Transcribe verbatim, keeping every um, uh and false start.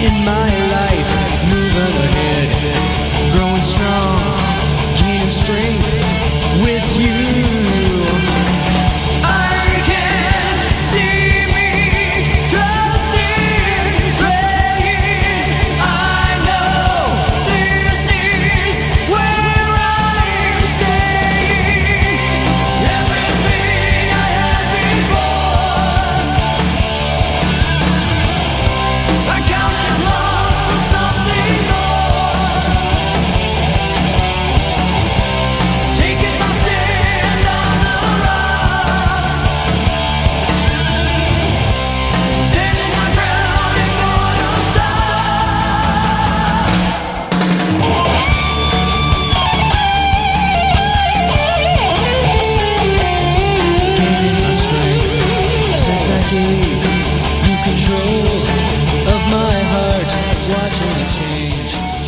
in my life, moving ahead, growing strong, gaining strength with you. I can see me trusting, praying. I know this is where I'm staying. Everything I had before, I counted lost for something more. Taking my stand on the rock, standing my ground and gonna stop. Gaining my strength since I gave you control of my heart, watching it change.